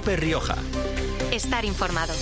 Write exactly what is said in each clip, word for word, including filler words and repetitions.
COPE Rioja. Estar informado.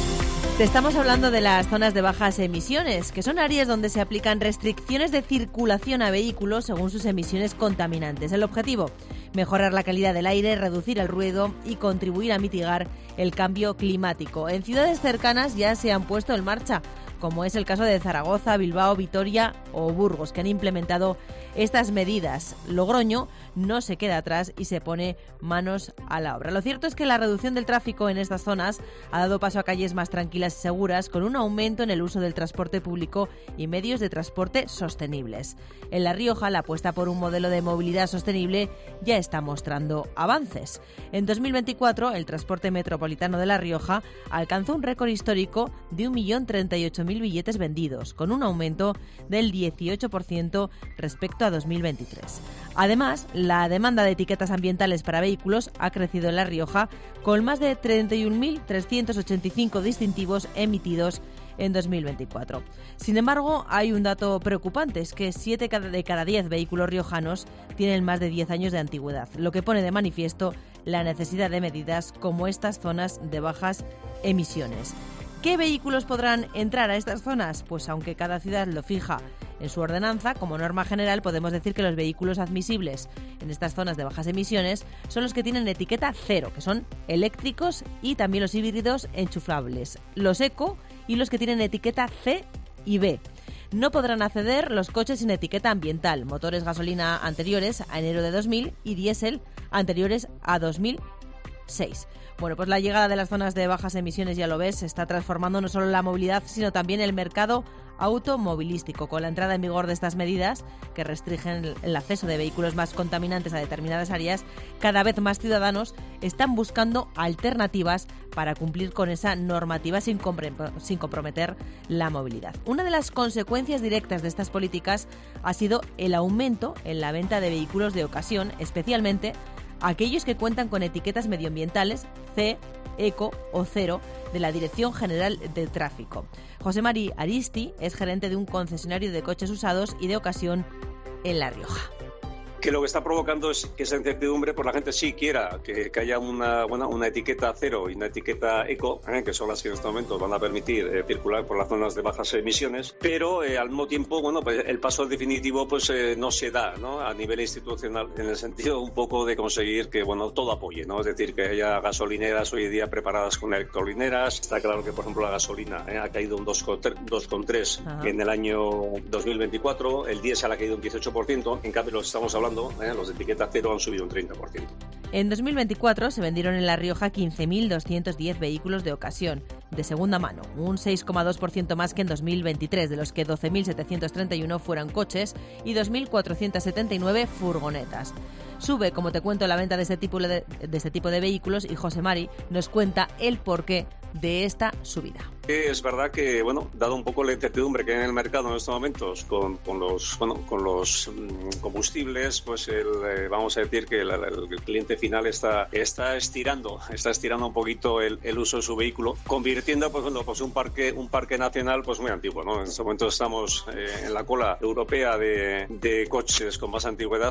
Te estamos hablando de las zonas de bajas emisiones, que son áreas donde se aplican restricciones de circulación a vehículos según sus emisiones contaminantes. El objetivo, mejorar la calidad del aire, reducir el ruido y contribuir a mitigar el cambio climático. En ciudades cercanas ya se han puesto en marcha, como es el caso de Zaragoza, Bilbao, Vitoria o Burgos, que han implementado estas medidas. Logroño no se queda atrás y se pone manos a la obra. Lo cierto es que la reducción del tráfico en estas zonas ha dado paso a calles más tranquilas y seguras, con un aumento en el uso del transporte público y medios de transporte sostenibles. En La Rioja, la apuesta por un modelo de movilidad sostenible ya está mostrando avances. En dos mil veinticuatro, el transporte metropolitano de La Rioja alcanzó un récord histórico de un millón treinta y ocho mil billetes vendidos, con un aumento del dieciocho por ciento respecto a dos mil veintitrés. Además, la demanda de etiquetas ambientales para vehículos ha crecido en La Rioja, con más de treinta y un mil trescientos ochenta y cinco distintivos emitidos en dos mil veinticuatro. Sin embargo, hay un dato preocupante, es que siete de cada diez vehículos riojanos tienen más de diez años de antigüedad, lo que pone de manifiesto la necesidad de medidas como estas zonas de bajas emisiones. ¿Qué vehículos podrán entrar a estas zonas? Pues aunque cada ciudad lo fija en su ordenanza, como norma general podemos decir que los vehículos admisibles en estas zonas de bajas emisiones son los que tienen etiqueta cero, que son eléctricos, y también los híbridos enchufables, los eco y los que tienen etiqueta C y B. No podrán acceder los coches sin etiqueta ambiental, motores gasolina anteriores a enero de dos mil y diésel anteriores a dos mil seis. Bueno, pues la llegada de las zonas de bajas emisiones, ya lo ves, está transformando no solo la movilidad, sino también el mercado automovilístico. Con la entrada en vigor de estas medidas, que restringen el acceso de vehículos más contaminantes a determinadas áreas, cada vez más ciudadanos están buscando alternativas para cumplir con esa normativa sin, compre- sin comprometer la movilidad. Una de las consecuencias directas de estas políticas ha sido el aumento en la venta de vehículos de ocasión, especialmente aquellos que cuentan con etiquetas medioambientales C, Eco o Cero de la Dirección General de Tráfico. José Mari Aristi es gerente de un concesionario de coches usados y de ocasión en La Rioja. Que lo que está provocando es que esa incertidumbre, pues la gente sí quiera que, que haya una, una, una etiqueta cero y una etiqueta eco, eh, que son las que en este momento van a permitir eh, circular por las zonas de bajas emisiones, pero eh, al mismo tiempo, bueno, pues el paso definitivo pues eh, no se da, ¿no? A nivel institucional, en el sentido un poco de conseguir que, bueno, todo apoye, ¿no? Es decir, que haya gasolineras hoy en día preparadas con electrolineras. Está claro que, por ejemplo, la gasolina eh, ha caído un dos coma tres en el año dos mil veinticuatro, el diésel ha caído un dieciocho por ciento, en cambio, lo estamos hablando Eh, los de etiqueta cero han subido un treinta por ciento. En dos mil veinticuatro se vendieron en La Rioja quince mil doscientos diez vehículos de ocasión, de segunda mano, un seis coma dos por ciento más que en dos mil veintitrés, de los que doce mil setecientos treinta y uno fueron coches y dos mil cuatrocientos setenta y nueve furgonetas. Sube, como te cuento, la venta de este tipo de, de este tipo de vehículos, y José Mari nos cuenta el porqué de esta subida. Es verdad que, bueno, dado un poco la incertidumbre que hay en el mercado en estos momentos con, con los, bueno, con los mmm, combustibles, pues el, eh, vamos a decir que el, el cliente final está, está estirando, está estirando un poquito el, el uso de su vehículo, convirtiendo, pues, bueno, pues un parque, un parque nacional, pues muy antiguo, ¿no? En este momento estamos eh, en la cola europea de, de coches con más antigüedad.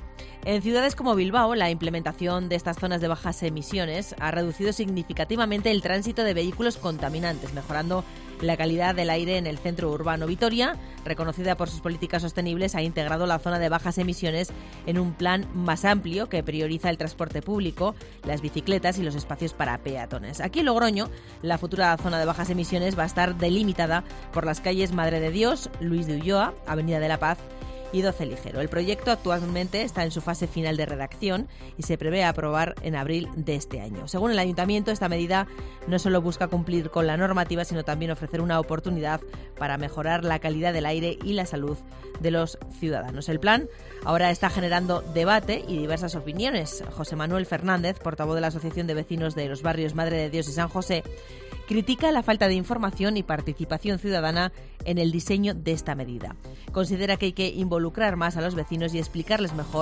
En ciudades como Bilbao, la implementación de estas zonas de bajas emisiones ha reducido significativamente el tránsito de vehículos contaminantes, mejorando la calidad del aire en el centro urbano. Vitoria, reconocida por sus políticas sostenibles, ha integrado la zona de bajas emisiones en un plan más amplio que prioriza el transporte público, las bicicletas y los espacios para peatones. Aquí en Logroño, la futura zona de bajas emisiones va a estar delimitada por las calles Madre de Dios, Luis de Ulloa, Avenida de la Paz y doce Ligero. El proyecto actualmente está en su fase final de redacción y se prevé aprobar en abril de este año. Según el Ayuntamiento, esta medida no solo busca cumplir con la normativa, sino también ofrecer una oportunidad para mejorar la calidad del aire y la salud de los ciudadanos. El plan ahora está generando debate y diversas opiniones. José Manuel Fernández, portavoz de la Asociación de Vecinos de los Barrios Madre de Dios y San José, critica la falta de información y participación ciudadana en el diseño de esta medida. Considera que hay que involucrar más a los vecinos y explicarles mejor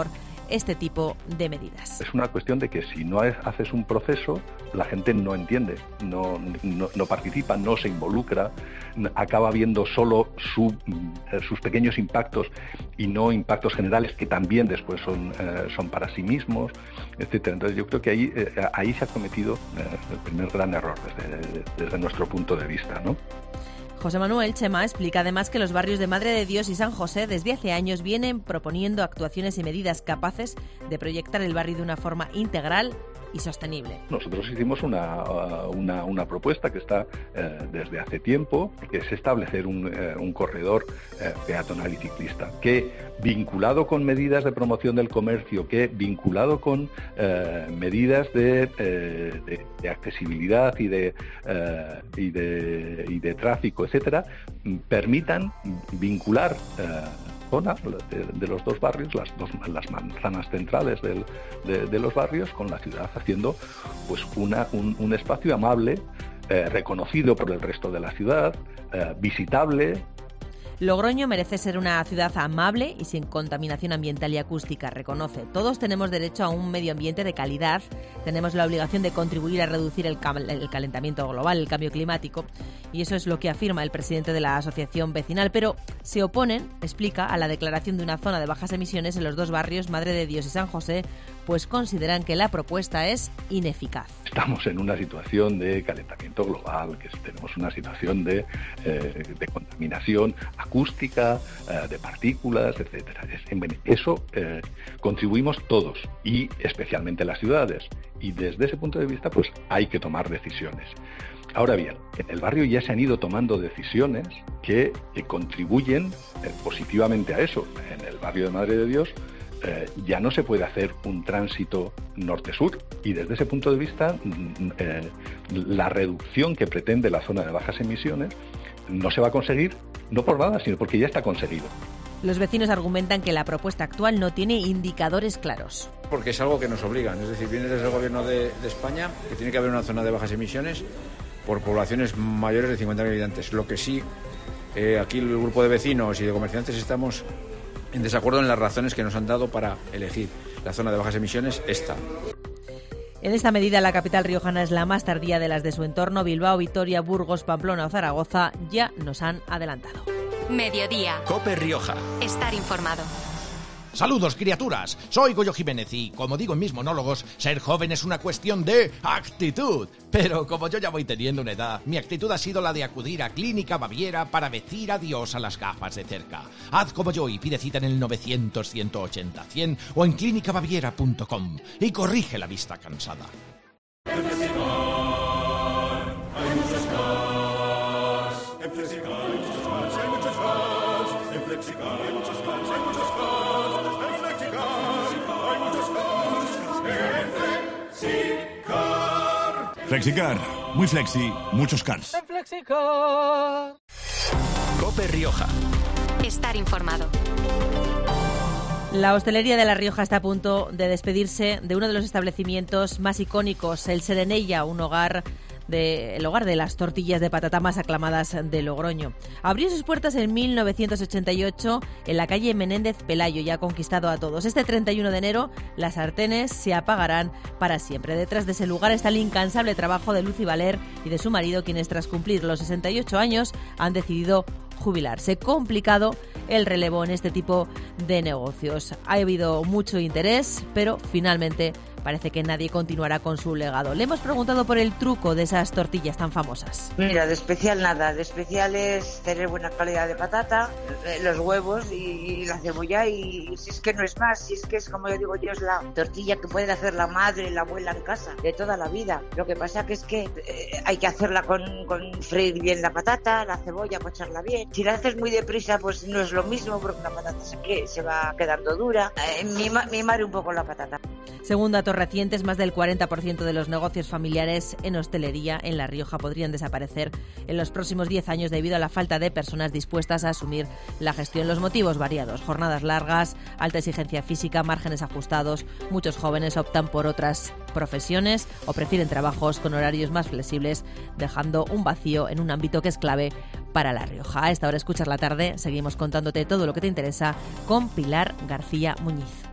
este tipo de medidas. Es una cuestión de que si no haces un proceso, la gente no entiende, no, no, no participa, no se involucra, acaba viendo solo su, sus pequeños impactos y no impactos generales que también después son, eh, son para sí mismos, etcétera. Entonces yo creo que ahí, eh, ahí se ha cometido eh, el primer gran error desde, desde nuestro punto de vista, ¿no? José Manuel Chema explica además que los barrios de Madre de Dios y San José desde hace años vienen proponiendo actuaciones y medidas capaces de proyectar el barrio de una forma integral y sostenible. Nosotros hicimos una, una, una propuesta que está eh, desde hace tiempo, que es establecer un, eh, un corredor eh, peatonal y ciclista, que vinculado con medidas de promoción del comercio, que vinculado con eh, medidas de, eh, de, de accesibilidad y de, eh, y, de, y de tráfico, etcétera, permitan vincular eh, zona de, de los dos barrios, las dos las manzanas centrales del, de, de los barrios, con la ciudad, haciendo pues una, un, un espacio amable, eh, reconocido por el resto de la ciudad, eh, visitable. Logroño merece ser una ciudad amable y sin contaminación ambiental y acústica, reconoce. Todos tenemos derecho a un medio ambiente de calidad, tenemos la obligación de contribuir a reducir el, cal- el calentamiento global, el cambio climático, y eso es lo que afirma el presidente de la asociación vecinal, pero se oponen, explica, a la declaración de una zona de bajas emisiones en los dos barrios, Madre de Dios y San José, pues consideran que la propuesta es ineficaz. Estamos en una situación de calentamiento global, que tenemos una situación de, eh, de contaminación acústica, eh, de partículas, etcétera. Eso eh, contribuimos todos, y especialmente las ciudades. Y desde ese punto de vista, pues hay que tomar decisiones. Ahora bien, en el barrio ya se han ido tomando decisiones que, que contribuyen eh, positivamente a eso. En el barrio de Madre de Dios eh, ya no se puede hacer un tránsito norte-sur, y desde ese punto de vista eh, la reducción que pretende la zona de bajas emisiones no se va a conseguir, no por nada, sino porque ya está conseguido. Los vecinos argumentan que la propuesta actual no tiene indicadores claros. Porque es algo que nos obligan, es decir, viene desde el gobierno de, de España que tiene que haber una zona de bajas emisiones por poblaciones mayores de cincuenta mil habitantes. Lo que sí, eh, aquí el grupo de vecinos y de comerciantes estamos en desacuerdo en las razones que nos han dado para elegir la zona de bajas emisiones, esta. En esta medida, la capital riojana es la más tardía de las de su entorno. Bilbao, Vitoria, Burgos, Pamplona o Zaragoza ya nos han adelantado. Mediodía. COPE Rioja. Estar informado. Saludos, criaturas. Soy Goyo Jiménez y, como digo en mis monólogos, ser joven es una cuestión de actitud. Pero como yo ya voy teniendo una edad, mi actitud ha sido la de acudir a Clínica Baviera para decir adiós a las gafas de cerca. Haz como yo y pide cita en el novecientos, ciento ochenta, cien o en clínica baviera punto com y corrige la vista cansada. En Flexicar hay muchos cars. En Flexicar hay muchos cars, hay muchos cars. En Flexicar hay muchos cars, hay muchos cars. En Flexicar hay muchos cars. En Flexicar. Flexicar, muy flexi, muchos cars. En Flexicar. COPE Rioja. Estar informado. La hostelería de La Rioja está a punto de despedirse de uno de los establecimientos más icónicos, el Serenella, un hogar de, el hogar de las tortillas de patata más aclamadas de Logroño. Abrió sus puertas en mil novecientos ochenta y ocho en la calle Menéndez Pelayo y ha conquistado a todos. Este treinta y uno de enero las sartenes se apagarán para siempre. Detrás de ese lugar está el incansable trabajo de Lucy Valer y de su marido, quienes tras cumplir los sesenta y ocho años han decidido jubilarse. Complicado el relevo en este tipo de negocios. Ha habido mucho interés, pero finalmente parece que nadie continuará con su legado. Le hemos preguntado por el truco de esas tortillas tan famosas. Mira, de especial nada. De especial es tener buena calidad de patata, los huevos y la cebolla, y si es que no es más, si es que es, como yo digo yo, es la tortilla que puede hacer la madre, la abuela en casa, de toda la vida. Lo que pasa que es que eh, hay que hacerla con, con freír bien la patata, la cebolla, pocharla bien. Si la haces muy deprisa, pues no es lo mismo, porque la patata se, que, se va quedando dura. Eh, mima, mimar un poco la patata. Según datos recientes, más del cuarenta por ciento de los negocios familiares en hostelería en La Rioja podrían desaparecer en los próximos diez años debido a la falta de personas dispuestas a asumir la gestión. Los motivos variados: jornadas largas, alta exigencia física, márgenes ajustados. Muchos jóvenes optan por otras profesiones o prefieren trabajos con horarios más flexibles, dejando un vacío en un ámbito que es clave para La Rioja. A esta hora escuchas la tarde, seguimos contándote todo lo que te interesa con Pilar García Muñiz.